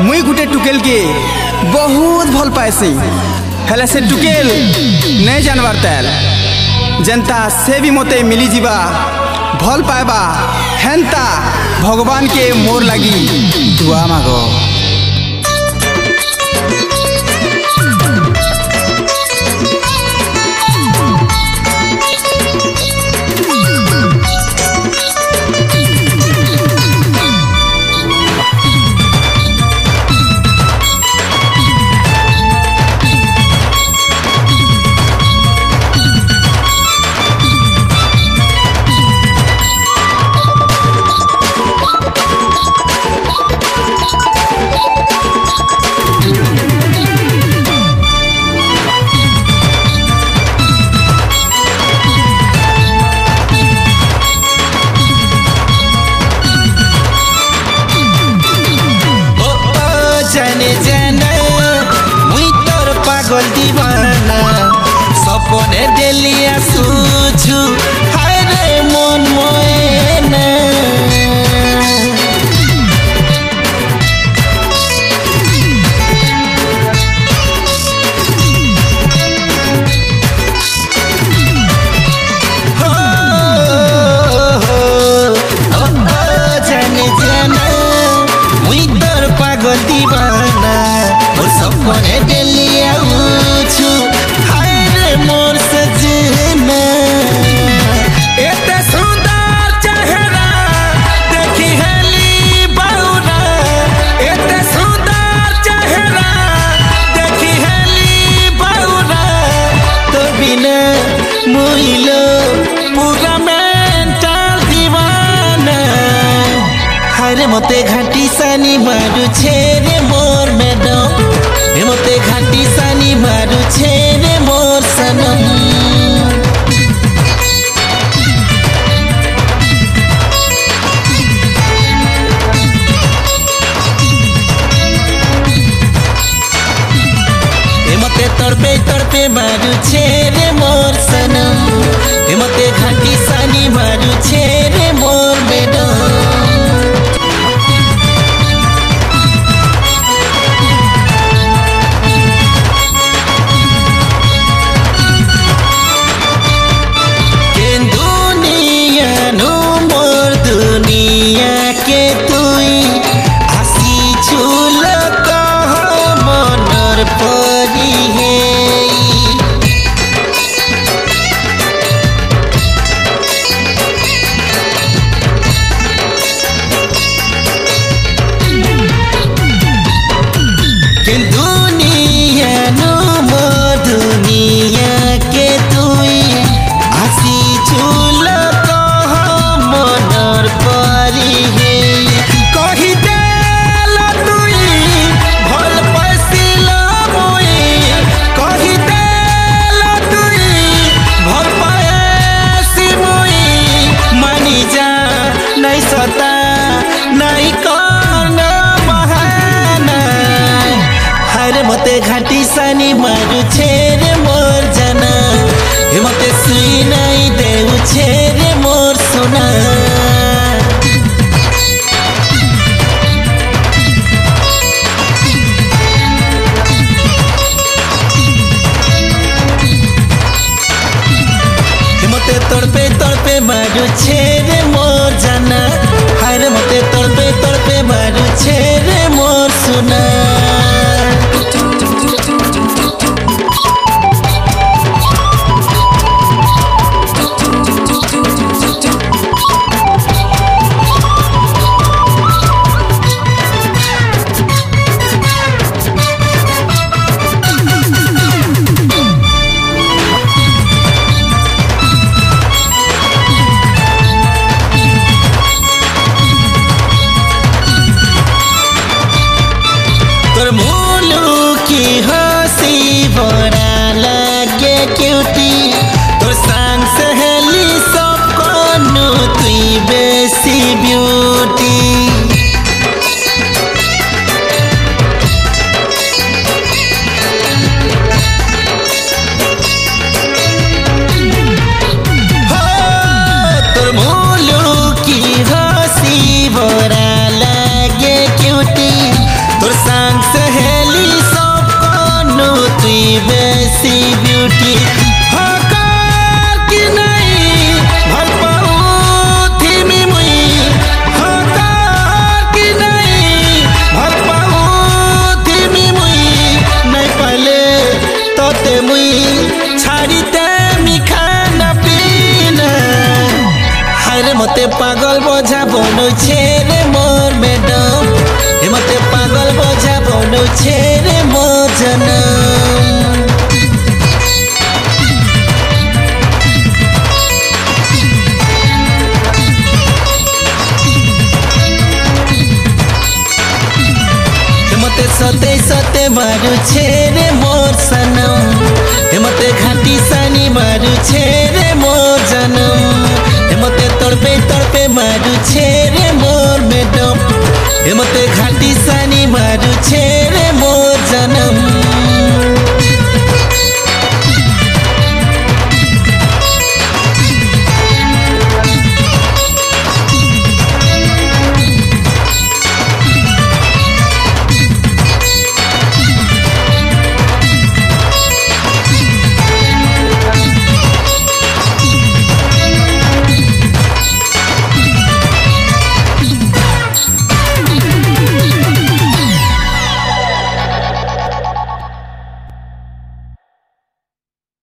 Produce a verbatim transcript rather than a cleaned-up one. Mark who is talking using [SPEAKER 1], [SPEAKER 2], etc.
[SPEAKER 1] मुई गुटे टुकेल के बहुत भल पाएसी हेले से टुकेल नहीं जानवर तेल जनता से भी मते मिली जीवा भल पाएबा हेंता भगवान के मोर लगी दुआ मागो।
[SPEAKER 2] दीवाना सपने डेलिया सूझू हाय रे मन मोएना हो हो ओ जाने जाना मुई तोर पागल दीवाना और सपने डेलिया हाय रे मोर सजना एते सुंदर चेहरा देखी हेली बहुरा एते सुंदर चेहरा देखी हेली बहुरा तो बिना मुइलो पूरा मेंटल दीवाना हाय रे मते घाटी सानी मारू छेरे मोर मैडम हे मते घाटी सानी मारू छेरे मोर सनम हे मते तड़पे तड़पे मारू छेरे मोर सनम हे मते घाटी सानी मारू छेरे मोर मैडम। मते घाटी सानी मारू छेरे मोर जना हे मते सुई नहीं देऊ छेरे मोर सोना हे मते तड़पे तड़पे मारू छेरे मोर जना हाय रे मते तड़पे तड़पे मारू छेरे मोर सोना। छुट्टी हकार कि नहीं भल पाऊ थिमी मुई हकार कि नहीं भल पाऊ थिमी मुई नहीं पाले तोते मुई छाड़ी दे मी खाना पीना हाय मते पागल बोझा बनो छेरे मोर मैडम हे मते पागल बोझा बनो छेरे मोर जनम मते सते सते मारू छेरे मोर सनम हे मते घाटी सानी मारू छेरे मोर जनम हे मते तड़पे तड़पे मारू छेरे मोर मैडम हे मते घाटी सानी मारू छेरे मोर जनम